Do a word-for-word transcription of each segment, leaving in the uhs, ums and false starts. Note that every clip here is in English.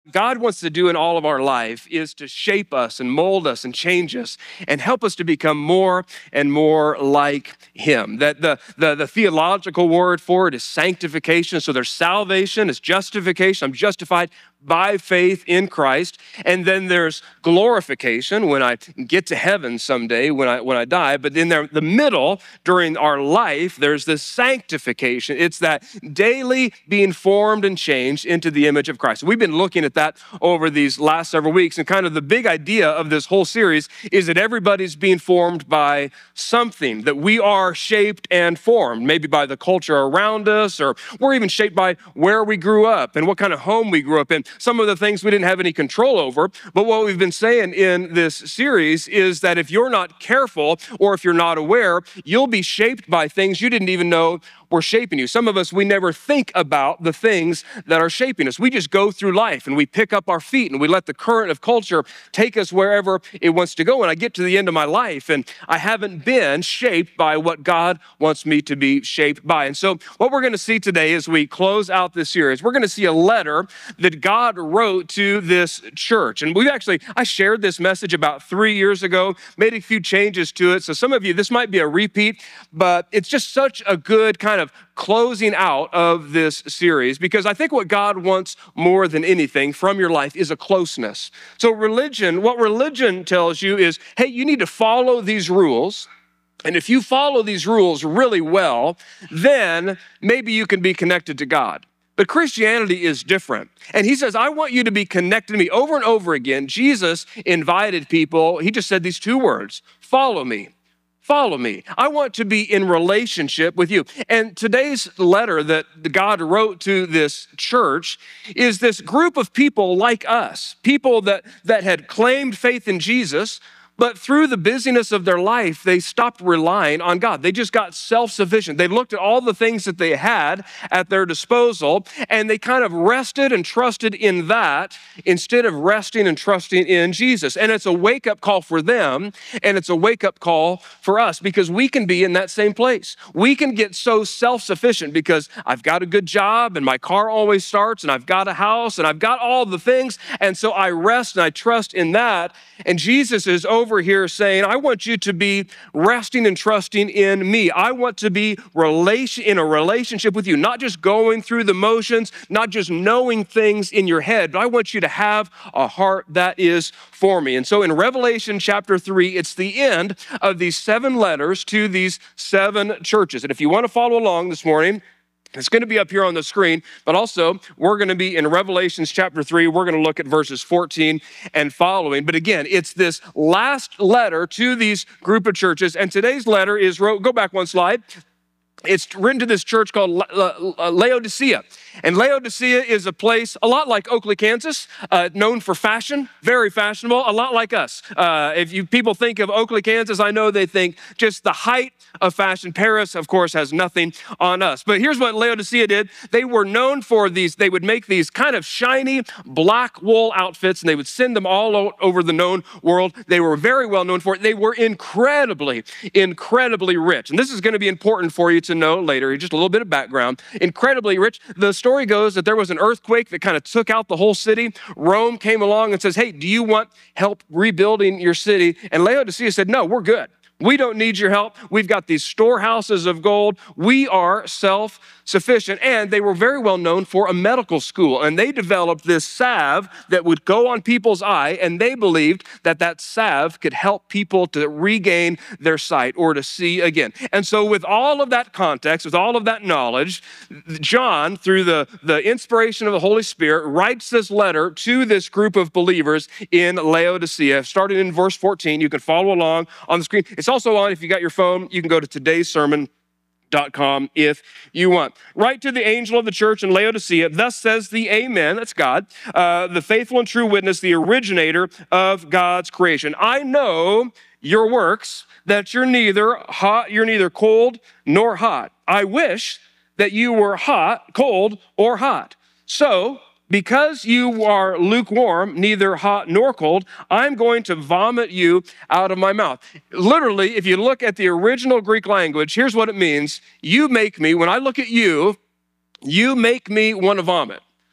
God wants to do in all of our life is to shape us and mold us and change us and help us to become more and more like him. That the, the, the theological word for it is sanctification. So there's salvation, it's justification. I'm justified by faith in Christ. And then there's glorification when I get to heaven someday, when I when I die. But in there, the middle, during our life, there's this sanctification. It's that daily being formed and changed into the image of Christ. We've been looking at that over these last several weeks. And kind of the big idea of this whole series is that everybody's being formed by something, that we are shaped and formed, maybe by the culture around us, or we're even shaped by where we grew up and what kind of home we grew up in. Some of the things we didn't have any control over. But what we've been saying in this series is that if you're not careful or if you're not aware, you'll be shaped by things you didn't even know were shaping you. Some of us, we never think about the things that are shaping us. We just go through life and we pick up our feet and we let the current of culture take us wherever it wants to go. And I get to the end of my life and I haven't been shaped by what God wants me to be shaped by. And so what we're going to see today as we close out this series, we're going to see a letter that God wrote to this church. And we've actually, I shared this message about three years ago, made a few changes to it. So some of you, this might be a repeat, but it's just such a good kind of closing out of this series, because I think what God wants more than anything from your life is a closeness. So religion, what religion tells you is, hey, you need to follow these rules. And if you follow these rules really well, then maybe you can be connected to God. But Christianity is different. And he says, I want you to be connected to me. Over and over again, Jesus invited people. He just said these two words, follow me. Follow me. I want to be in relationship with you. And today's letter that God wrote to this church is this group of people like us, people that, that had claimed faith in Jesus, but through the busyness of their life, they stopped relying on God. They just got self-sufficient. They looked at all the things that they had at their disposal, and they kind of rested and trusted in that instead of resting and trusting in Jesus. And it's a wake-up call for them, and it's a wake-up call for us, because we can be in that same place. We can get so self-sufficient because I've got a good job, and my car always starts, and I've got a house, and I've got all the things, and so I rest and I trust in that. And Jesus is over here saying, I want you to be resting and trusting in me. I want to be relation in a relationship with you, not just going through the motions, not just knowing things in your head, but I want you to have a heart that is for me. And so in Revelation chapter three, it's the end of these seven letters to these seven churches. And if you want to follow along this morning, it's going to be up here on the screen, but also we're going to be in Revelations chapter three. We're going to look at verses fourteen and following. But again, it's this last letter to these group of churches. And today's letter is wrote, go back one slide. It's written to this church called Laodicea. And Laodicea is a place a lot like Oakley, Kansas, uh, known for fashion, very fashionable, a lot like us. Uh, if you people think of Oakley, Kansas, I know they think just the height of fashion. Paris, of course, has nothing on us. But here's what Laodicea did. They were known for these, they would make these kind of shiny black wool outfits, and they would send them all over the known world. They were very well known for it. They were incredibly, incredibly rich. And this is going to be important for you to know later, just a little bit of background. Incredibly rich. The story goes that there was an earthquake that kind of took out the whole city. Rome came along and says, hey, do you want help rebuilding your city? And Laodicea said, no, we're good. We don't need your help. We've got these storehouses of gold. We are self-sufficient. And they were very well known for a medical school. And they developed this salve that would go on people's eye. And they believed that that salve could help people to regain their sight or to see again. And so with all of that context, with all of that knowledge, John, through the, the inspiration of the Holy Spirit, writes this letter to this group of believers in Laodicea. Starting in verse fourteen, you can follow along on the screen. It's also on, if you got your phone, you can go to today's sermon dot com if you want. Write to the angel of the church in Laodicea, thus says the Amen, that's God, uh, the faithful and true witness, the originator of God's creation. I know your works, that you're neither hot, you're neither cold nor hot. I wish that you were hot, cold, or hot. So, because you are lukewarm, neither hot nor cold, I'm going to vomit you out of my mouth. Literally, if you look at the original Greek language, here's what it means. You make me, when I look at you, you make me want to vomit.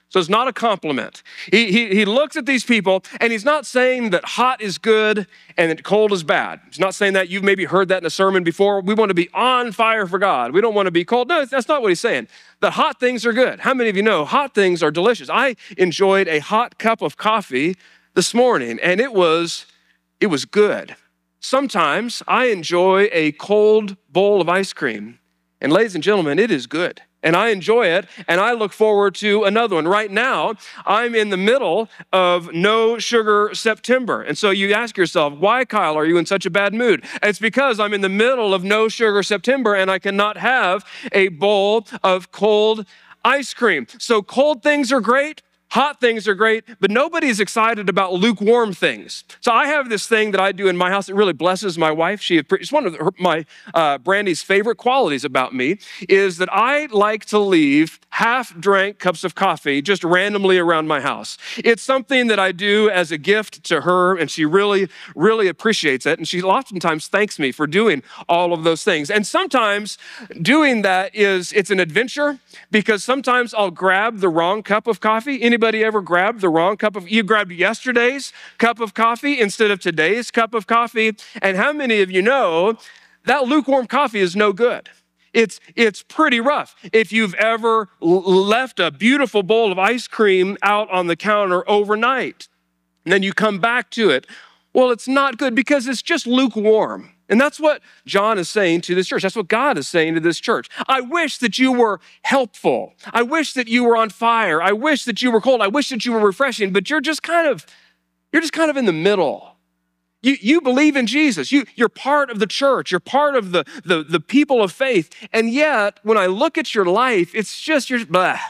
So it's not a compliment. He, he, he looks at these people and he's not saying that hot is good and that cold is bad. He's not saying that. You've maybe heard that in a sermon before. We want to be on fire for God. We don't want to be cold. No, that's not what he's saying. The hot things are good. How many of you know hot things are delicious? I enjoyed a hot cup of coffee this morning and it was, it was good. Sometimes I enjoy a cold bowl of ice cream. And ladies and gentlemen, it is good. And I enjoy it, and I look forward to another one. Right now, I'm in the middle of No Sugar September. And so you ask yourself, why, Kyle, are you in such a bad mood? And it's because I'm in the middle of No Sugar September, and I cannot have a bowl of cold ice cream. So cold things are great. Hot things are great, but nobody's excited about lukewarm things. So I have this thing that I do in my house that really blesses my wife. She, it's one of her, my, uh, Brandy's favorite qualities about me is that I like to leave half-drank cups of coffee just randomly around my house. It's something that I do as a gift to her, and she really, really appreciates it. And she oftentimes thanks me for doing all of those things. And sometimes doing that is, it's an adventure because sometimes I'll grab the wrong cup of coffee. Any Anybody ever grabbed the wrong cup of, you grabbed yesterday's cup of coffee instead of today's cup of coffee? And how many of you know that lukewarm coffee is no good? It's, it's pretty rough. If you've ever l- left a beautiful bowl of ice cream out on the counter overnight, and then you come back to it, well, it's not good because it's just lukewarm. And that's what John is saying to this church. That's what God is saying to this church. I wish that you were helpful. I wish that you were on fire. I wish that you were cold. I wish that you were refreshing, but you're just kind of, you're just kind of in the middle. You, you believe in Jesus. You, you're part of the church. You're part of the, the, the people of faith. And yet, when I look at your life, it's just, you're, blah.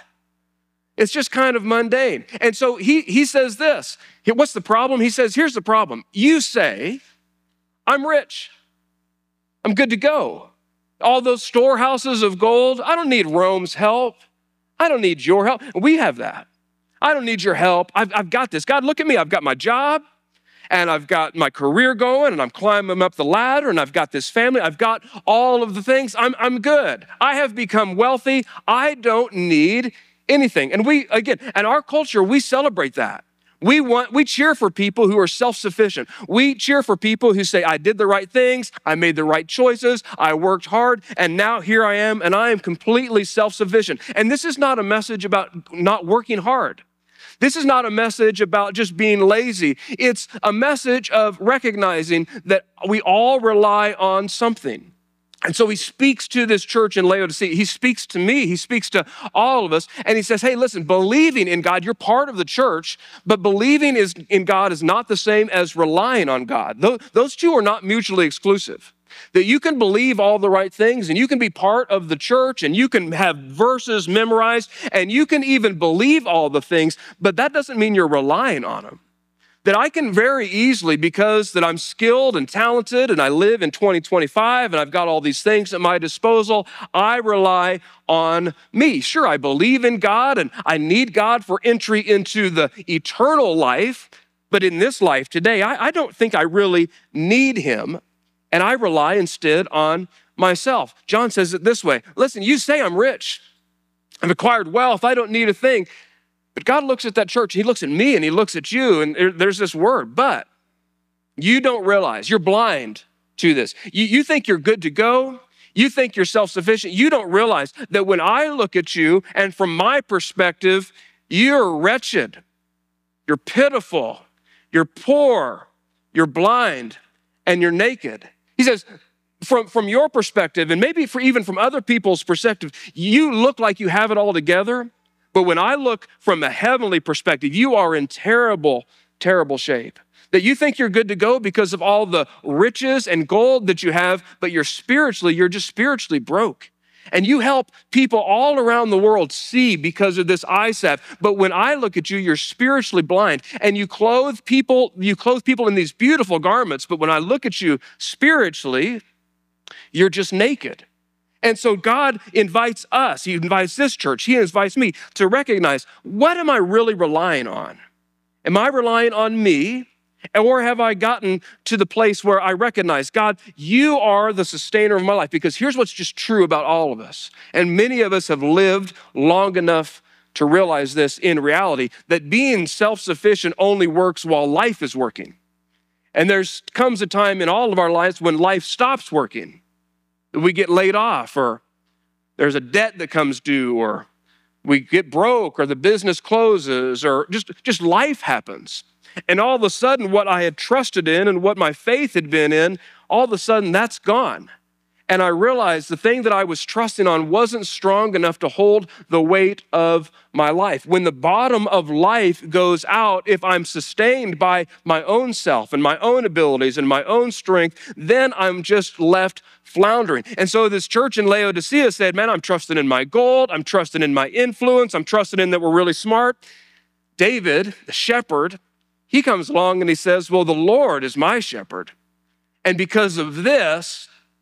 It's just kind of mundane. And so he, he says this. What's the problem? He says, here's the problem. You say, I'm rich. I'm good to go. All those storehouses of gold, I don't need Rome's help. I don't need your help. We have that. I don't need your help. I've, I've got this. God, look at me. I've got my job and I've got my career going and I'm climbing up the ladder and I've got this family. I've got all of the things. I'm, I'm good. I have become wealthy. I don't need anything. And we, again, in our culture, we celebrate that. We want, we cheer for people who are self-sufficient. We cheer for people who say, I did the right things, I made the right choices, I worked hard, and now here I am, and I am completely self-sufficient. And this is not a message about not working hard. This is not a message about just being lazy. It's a message of recognizing that we all rely on something. And so he speaks to this church in Laodicea. He speaks to me. He speaks to all of us. And he says, hey, listen, believing in God, you're part of the church, but believing is, in God is not the same as relying on God. Those two are not mutually exclusive. That you can believe all the right things and you can be part of the church and you can have verses memorized and you can even believe all the things, but that doesn't mean you're relying on them. That I can very easily, because that I'm skilled and talented and I live in twenty twenty-five and I've got all these things at my disposal, I rely on me. Sure, I believe in God and I need God for entry into the eternal life, but in this life today, I, I don't think I really need him, and I rely instead on myself. John says it this way, listen, you say I'm rich, I've acquired wealth, I don't need a thing. But God looks at that church, he looks at me and he looks at you, and there's this word, but you don't realize, you're blind to this. You, you think you're good to go. You think you're self-sufficient. You don't realize that when I look at you, and from my perspective, you're wretched, you're pitiful, you're poor, you're blind, and you're naked. He says, from, from your perspective, and maybe for even from other people's perspective, you look like you have it all together. But when I look from a heavenly perspective, you are in terrible, terrible shape. That you think you're good to go because of all the riches and gold that you have, but you're spiritually, you're just spiritually broke. And you help people all around the world see because of this eye salve. But when I look at you, you're spiritually blind. And you clothe people, you clothe people in these beautiful garments, but when I look at you spiritually, you're just naked. And so God invites us, he invites this church, he invites me to recognize, what am I really relying on? Am I relying on me? Or have I gotten to the place where I recognize, God, you are the sustainer of my life? Because here's what's just true about all of us. And many of us have lived long enough to realize this in reality, that being self-sufficient only works while life is working. And there comes a time in all of our lives when life stops working. We get laid off, or there's a debt that comes due, or we get broke, or the business closes, or just, just life happens. And all of a sudden, what I had trusted in and what my faith had been in, all of a sudden that's gone. And I realized the thing that I was trusting on wasn't strong enough to hold the weight of my life. When the bottom of life goes out, if I'm sustained by my own self and my own abilities and my own strength, then I'm just left floundering. And so this church in Laodicea said, man, I'm trusting in my gold. I'm trusting in my influence. I'm trusting in that we're really smart. David, the shepherd, he comes along and he says, well, the Lord is my shepherd. And because of this,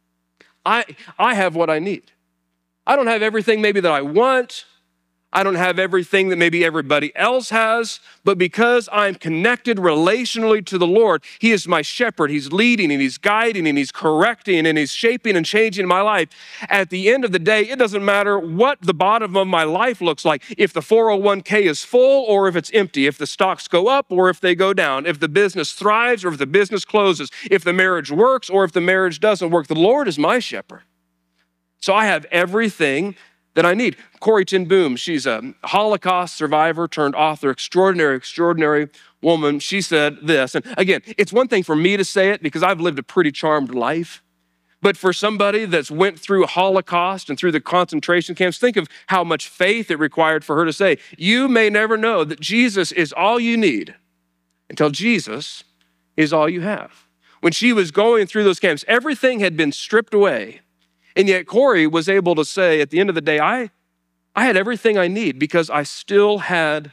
I, I have what I need. I don't have everything maybe that I want. I don't have everything that maybe everybody else has, but because I'm connected relationally to the Lord, He is my shepherd. He's leading and He's guiding and He's correcting and He's shaping and changing my life. At the end of the day, it doesn't matter what the bottom of my life looks like, if the four oh one k is full or if it's empty, if the stocks go up or if they go down, if the business thrives or if the business closes, if the marriage works or if the marriage doesn't work. The Lord is my shepherd. So I have everything that I need. Corrie ten Boom, she's a Holocaust survivor turned author, extraordinary, extraordinary woman. She said this, and again, it's one thing for me to say it because I've lived a pretty charmed life, but for somebody that's went through a Holocaust and through the concentration camps, think of how much faith it required for her to say, you may never know that Jesus is all you need until Jesus is all you have. When she was going through those camps, everything had been stripped away. And yet Corrie was able to say at the end of the day, I, I had everything I need because I still had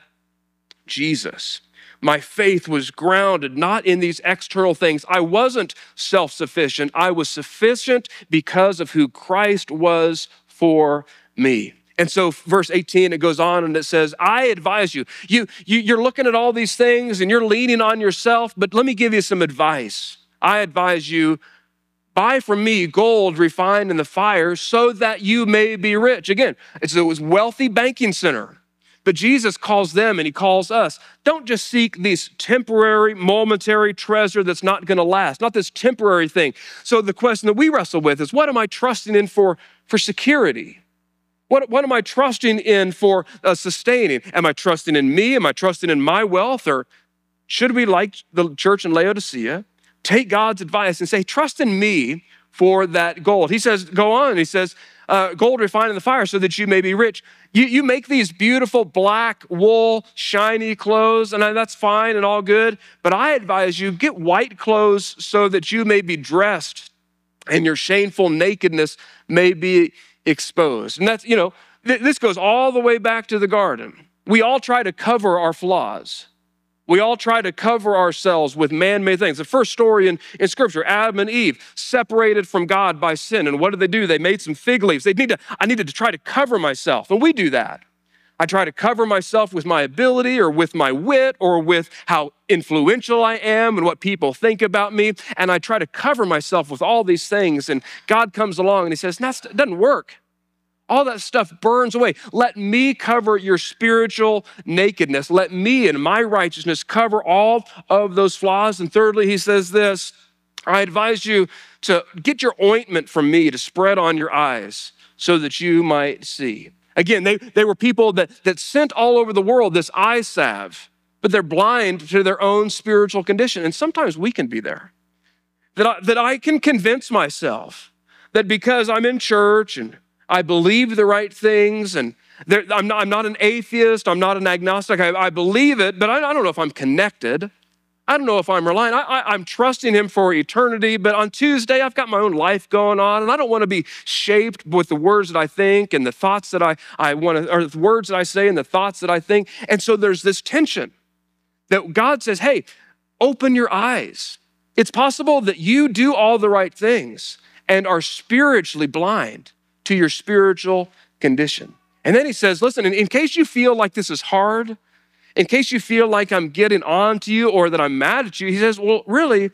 Jesus. My faith was grounded not in these external things. I wasn't self-sufficient. I was sufficient because of who Christ was for me. And so verse eighteen, it goes on and it says, I advise you. You, you, you're looking at all these things and you're leaning on yourself, but let me give you some advice. I advise you, buy from me gold refined in the fire so that you may be rich. Again, it's a wealthy banking center. But Jesus calls them and He calls us. Don't just seek this temporary, momentary treasure that's not going to last, not this temporary thing. So the question that we wrestle with is, what am I trusting in for, for security? What, what am I trusting in for uh, sustaining? Am I trusting in me? Am I trusting in my wealth? Or should we, like the church in Laodicea, take God's advice and say, trust in me for that gold? He says, go on. He says, uh, gold refined in the fire so that you may be rich. You, you make these beautiful black wool, shiny clothes, and that's fine and all good. But I advise you, get white clothes so that you may be dressed and your shameful nakedness may be exposed. And that's, you know, th- this goes all the way back to the garden. We all try to cover our flaws. We all try to cover ourselves with man-made things. The first story in, in Scripture, Adam and Eve, separated from God by sin. And what did they do? They made some fig leaves. They need to, I needed to try to cover myself. And we do that. I try to cover myself with my ability or with my wit or with how influential I am and what people think about me. And I try to cover myself with all these things. And God comes along and He says, that doesn't work. All that stuff burns away. Let me cover your spiritual nakedness. Let me and my righteousness cover all of those flaws. And thirdly, He says this, I advise you to get your ointment from me to spread on your eyes so that you might see. Again, they, they were people that, that sent all over the world this eye salve, but they're blind to their own spiritual condition. And sometimes we can be there. That I, that I can convince myself that because I'm in church and I believe the right things, and there, I'm, not, I'm not an atheist, I'm not an agnostic, I, I believe it, but I, I don't know if I'm connected. I don't know if I'm relying. I, I, I'm trusting Him for eternity, but on Tuesday, I've got my own life going on, and I don't want to be shaped with the words that I think and the thoughts that I, I want to, or the words that I say and the thoughts that I think. And so there's this tension that God says, hey, open your eyes. It's possible that you do all the right things and are spiritually blind to your spiritual condition. And then He says, listen, in, in case you feel like this is hard, in case you feel like I'm getting on to you or that I'm mad at you, He says, well, really,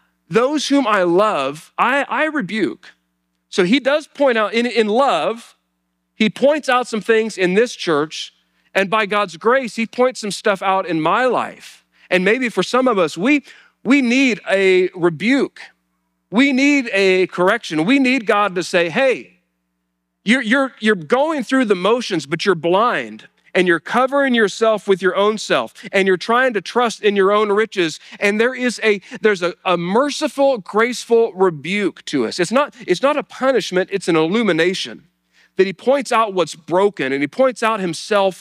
those whom I love, I, I rebuke. So He does point out, in, in love, He points out some things in this church And by God's grace, he points some stuff out in my life. And maybe for some of us, we, we need a rebuke. We need a correction. We need God to say, hey, you're, you're, you're going through the motions, but you're blind. And you're covering yourself with your own self, and you're trying to trust in your own riches. And there is a there's a, a merciful, graceful rebuke to us. It's not, it's not a punishment, it's an illumination that he points out what's broken, and he points out himself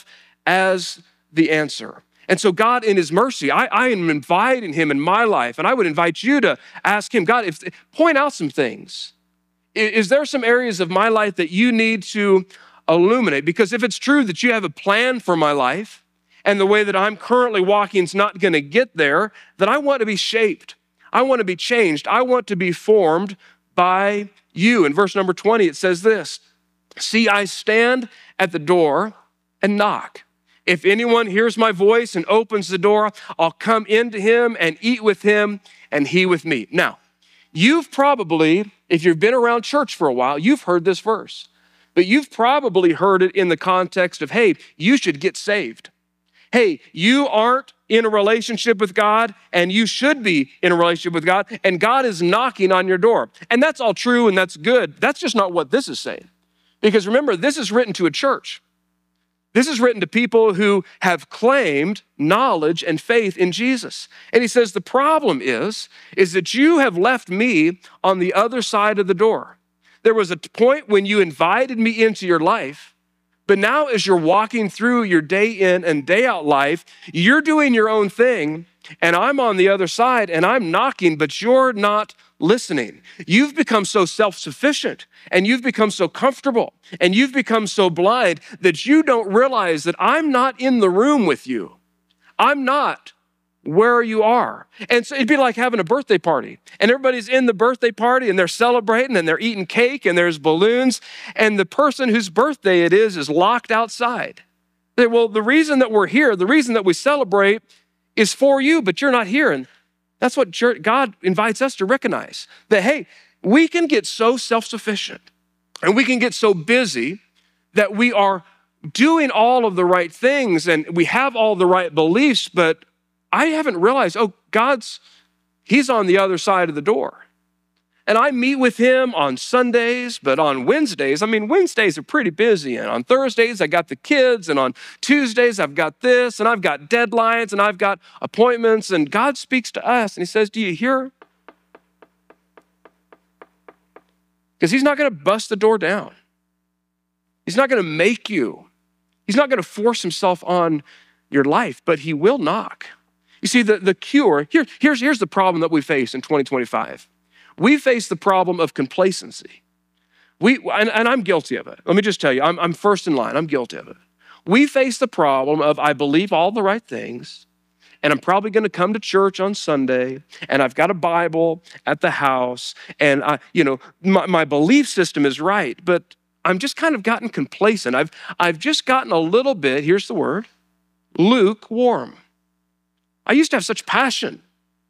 as the answer. And so God, in his mercy, I, I am inviting him in my life, and I would invite you to ask him, God, if point out some things. Is, is there some areas of my life that you need to illuminate? Because if it's true that you have a plan for my life and the way that I'm currently walking is not going to get there, then I want to be shaped. I want to be changed. I want to be formed by you. In verse number twenty, it says this, see, I stand at the door and knock. If anyone hears my voice and opens the door, I'll come into him and eat with him and he with me. Now, you've probably, if you've been around church for a while, you've heard this verse. But you've probably heard it in the context of, hey, you should get saved. Hey, you aren't in a relationship with God, and you should be in a relationship with God, and God is knocking on your door. And that's all true, and that's good. That's just not what this is saying. Because remember, this is written to a church. This is written to people who have claimed knowledge and faith in Jesus. And he says, the problem is, is that you have left me on the other side of the door. There was a point when you invited me into your life, but now as you're walking through your day in and day out life, you're doing your own thing, and I'm on the other side, and I'm knocking, but you're not listening. You've become so self-sufficient, and you've become so comfortable, and you've become so blind that you don't realize that I'm not in the room with you. I'm not where you are. And so it'd be like having a birthday party, and everybody's in the birthday party and they're celebrating and they're eating cake and there's balloons, and the person whose birthday it is is locked outside. They, well, the reason that we're here, the reason that we celebrate is for you, but you're not here. And that's what church, God invites us to recognize, that, hey, we can get so self-sufficient and we can get so busy that we are doing all of the right things and we have all the right beliefs, but I haven't realized, oh, God's, he's on the other side of the door. And I meet with him on Sundays, but on Wednesdays, I mean, Wednesdays are pretty busy. And on Thursdays, I got the kids. And on Tuesdays, I've got this, and I've got deadlines, and I've got appointments. And God speaks to us, and he says, do you hear? Because he's not going to bust the door down. He's not going to make you. He's not going to force himself on your life, but he will knock. You see, the, the cure, here, here's, here's the problem that we face in twenty twenty-five. We face the problem of complacency. We, and, and I'm guilty of it. Let me just tell you, I'm, I'm first in line. I'm guilty of it. We face the problem of, I believe all the right things, and I'm probably going to come to church on Sunday, and I've got a Bible at the house, and I, you know, my, my belief system is right, but I'm just kind of gotten complacent. I've, I've just gotten a little bit, here's the word, lukewarm. I used to have such passion.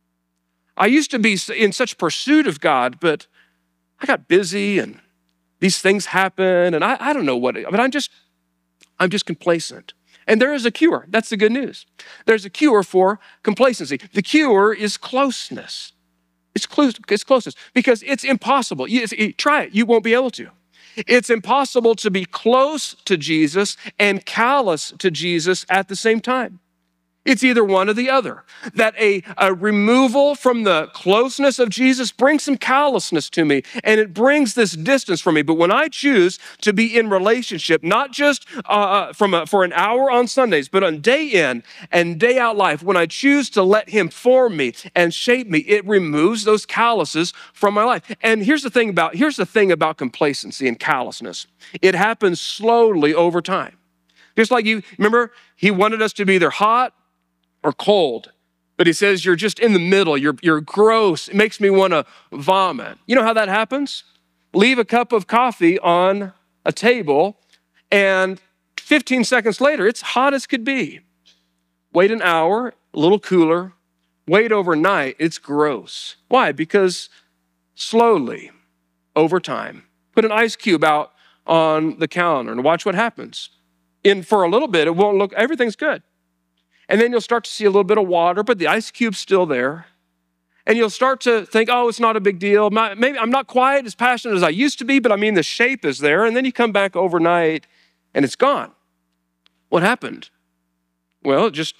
I used to be in such pursuit of God, but I got busy and these things happen, and I, I don't know what, but I'm just, I'm just complacent. And there is a cure. That's the good news. There's a cure for complacency. The cure is closeness. It's, close, it's closeness because it's impossible. You, you, try it. You won't be able to. It's impossible to be close to Jesus and callous to Jesus at the same time. It's either one or the other. That a, a removal from the closeness of Jesus brings some callousness to me, and it brings this distance from me. But when I choose to be in relationship, not just uh, from a, for an hour on Sundays, but on day in and day out life, when I choose to let him form me and shape me, it removes those calluses from my life. And here's the thing about, here's the thing about complacency and callousness. It happens slowly over time. Just like you, remember, he wanted us to be either hot or cold. But he says, you're just in the middle. You're, you're gross. It makes me want to vomit. You know how that happens? Leave a cup of coffee on a table, and fifteen seconds later, it's hot as could be. Wait an hour, a little cooler. Wait overnight, it's gross. Why? Because slowly, over time, put an ice cube out on the counter and watch what happens. in for a little bit, it won't look, everything's good. And then you'll start to see a little bit of water, but the ice cube's still there. And you'll start to think, oh, it's not a big deal. My, maybe I'm not quite as passionate as I used to be, but I mean, the shape is there. And then you come back overnight and it's gone. What happened? Well, just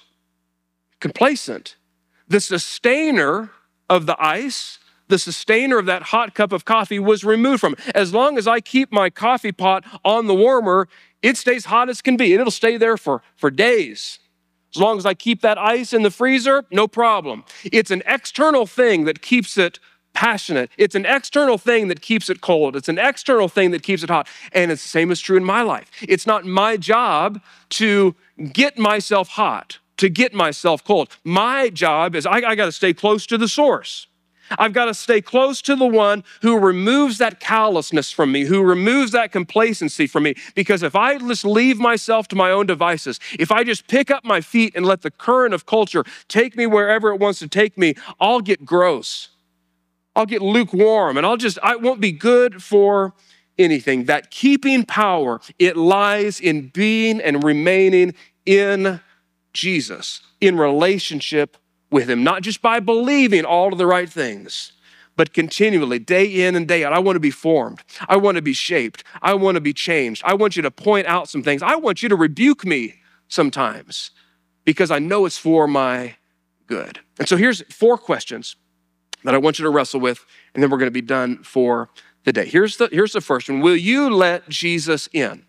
complacent. The sustainer of the ice, the sustainer of that hot cup of coffee was removed from it. As long as I keep my coffee pot on the warmer, it stays hot as can be. And it'll stay there for, for days. As long as I keep that ice in the freezer, no problem. It's an external thing that keeps it passionate. It's an external thing that keeps it cold. It's an external thing that keeps it hot. And it's the same is true in my life. It's not my job to get myself hot, to get myself cold. My job is I, I got to stay close to the source. I've got to stay close to the one who removes that callousness from me, who removes that complacency from me. Because if I just leave myself to my own devices, if I just pick up my feet and let the current of culture take me wherever it wants to take me, I'll get gross. I'll get lukewarm and I'll just, I won't be good for anything. That keeping power, it lies in being and remaining in Jesus, in relationship with him, not just by believing all of the right things, but continually, day in and day out. I want to be formed. I want to be shaped. I want to be changed. I want you to point out some things. I want you to rebuke me sometimes because I know it's for my good. And so here's four questions that I want you to wrestle with, and then we're going to be done for the day. Here's the, here's the first one. Will you let Jesus in?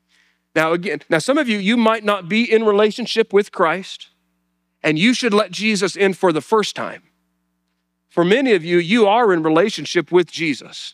Now, again, now some of you, you might not be in relationship with Christ, and you should let Jesus in for the first time. For many of you, you are in relationship with Jesus,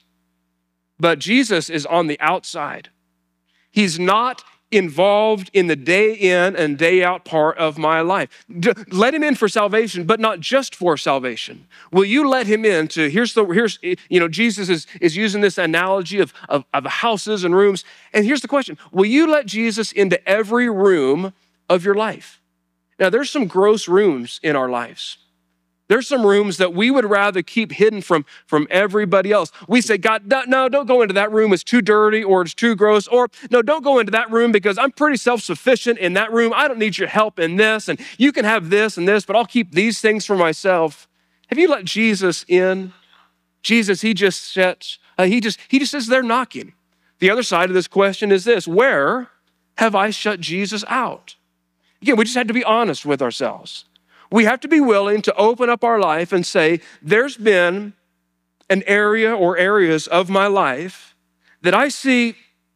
but Jesus is on the outside. He's not involved in the day in and day out part of my life. D- let him in for salvation, but not just for salvation. Will you let him in to, here's the, here's, you know, Jesus is, is using this analogy of, of, of houses and rooms. And here's the question. Will you let Jesus into every room of your life? Now, there's some gross rooms in our lives. There's some rooms that we would rather keep hidden from, from everybody else. We say, God, no, don't go into that room. It's too dirty or it's too gross. Or no, don't go into that room because I'm pretty self-sufficient in that room. I don't need your help in this. And you can have this and this, but I'll keep these things for myself. Have you let Jesus in? Jesus, he just sits, uh, he just, he just is there knocking. The other side of this question is this: where have I shut Jesus out? Again, we just had to be honest with ourselves. We have to be willing to open up our life and say, there's been an area or areas of my life that I see,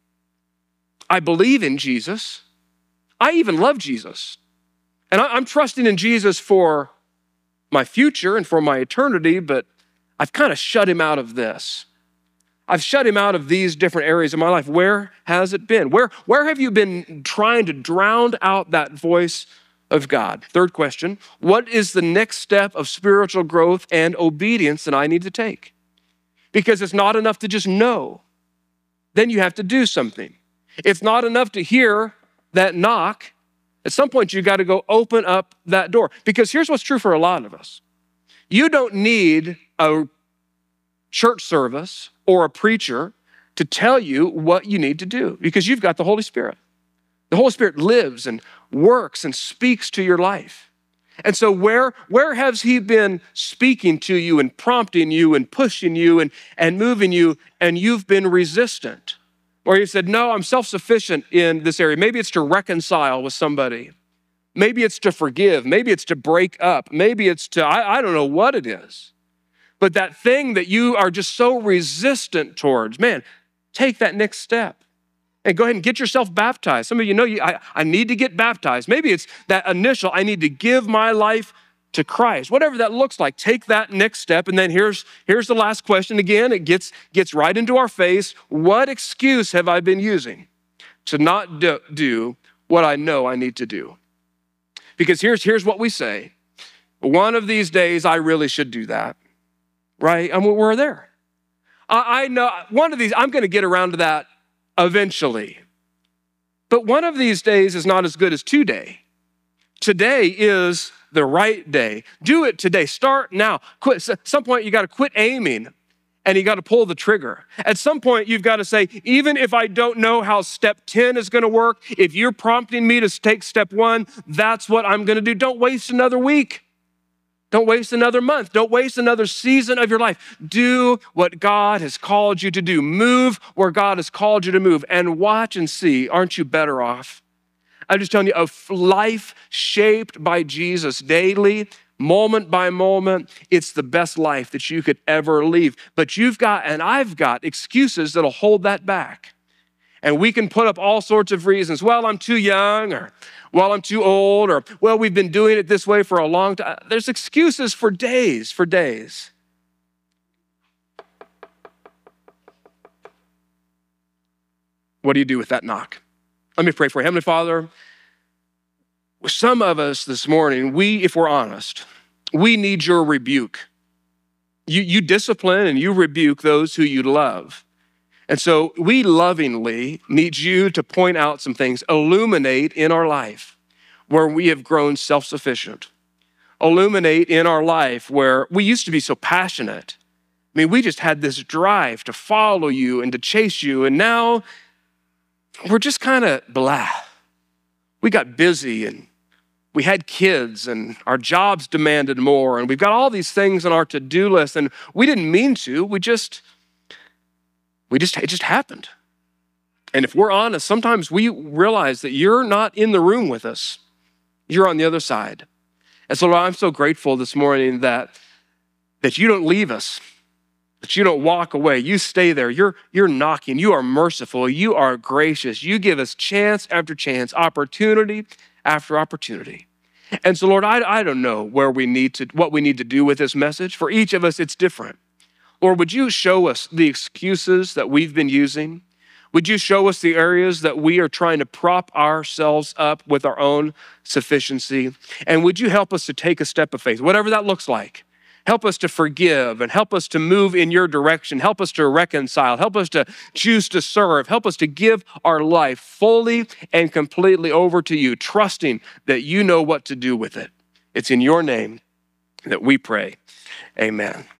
I believe in Jesus. I even love Jesus. And I'm trusting in Jesus for my future and for my eternity, but I've kind of shut him out of this. I've shut him out of these different areas of my life. Where has it been? Where, where have you been trying to drown out that voice of God? Third question, what is the next step of spiritual growth and obedience that I need to take? Because it's not enough to just know. Then you have to do something. It's not enough to hear that knock. At some point, you got to go open up that door. Because here's what's true for a lot of us. You don't need a church service or a preacher to tell you what you need to do because you've got the Holy Spirit. The Holy Spirit lives and works and speaks to your life. And so where, where has he been speaking to you and prompting you and pushing you and, and moving you and you've been resistant? Or you said, no, I'm self-sufficient in this area. Maybe it's to reconcile with somebody. Maybe it's to forgive. Maybe it's to break up. Maybe it's to, I, I don't know what it is. But that thing that you are just so resistant towards, man, take that next step and go ahead and get yourself baptized. Some of you know you, I, I need to get baptized. Maybe it's that initial, I need to give my life to Christ. Whatever that looks like, take that next step. And then here's, here's the last question again. It gets, gets right into our face. What excuse have I been using to not do, do what I know I need to do? Because here's, here's what we say. One of these days, I really should do that. Right? I mean, we're there. I, I know one of these, I'm going to get around to that eventually. But one of these days is not as good as today. Today is the right day. Do it today. Start now. Quit. At some point, you got to quit aiming and you got to pull the trigger. At some point, you've got to say, even if I don't know how step ten is going to work, if you're prompting me to take step one, that's what I'm going to do. Don't waste another week. Don't waste another month. Don't waste another season of your life. Do what God has called you to do. Move where God has called you to move, and watch and see, aren't you better off? I'm just telling you, a life shaped by Jesus daily, moment by moment, it's the best life that you could ever live. But you've got, and I've got, excuses that'll hold that back. And we can put up all sorts of reasons. Well, I'm too young, or well, I'm too old, or well, we've been doing it this way for a long time. There's excuses for days, for days. What do you do with that knock? Let me pray for you. Heavenly Father, some of us this morning, we, if we're honest, we need your rebuke. You, you discipline and you rebuke those who you love. And so we lovingly need you to point out some things, illuminate in our life where we have grown self-sufficient. Illuminate in our life where we used to be so passionate. I mean, we just had this drive to follow you and to chase you, and now we're just kind of blah. We got busy and we had kids and our jobs demanded more, and we've got all these things on our to-do list, and we didn't mean to. We just, we just, it just happened. And if we're honest, sometimes we realize that you're not in the room with us. You're on the other side. And so Lord, I'm so grateful this morning that, that you don't leave us, that you don't walk away. You stay there. You're, you're knocking. You are merciful. You are gracious. You give us chance after chance, opportunity after opportunity. And so, Lord, I, I don't know where we need to, what we need to do with this message. For each of us, it's different. Lord, would you show us the excuses that we've been using? Would you show us the areas that we are trying to prop ourselves up with our own sufficiency? And would you help us to take a step of faith, whatever that looks like? Help us to forgive and help us to move in your direction. Help us to reconcile. Help us to choose to serve. Help us to give our life fully and completely over to you, trusting that you know what to do with it. It's in your name that we pray. Amen.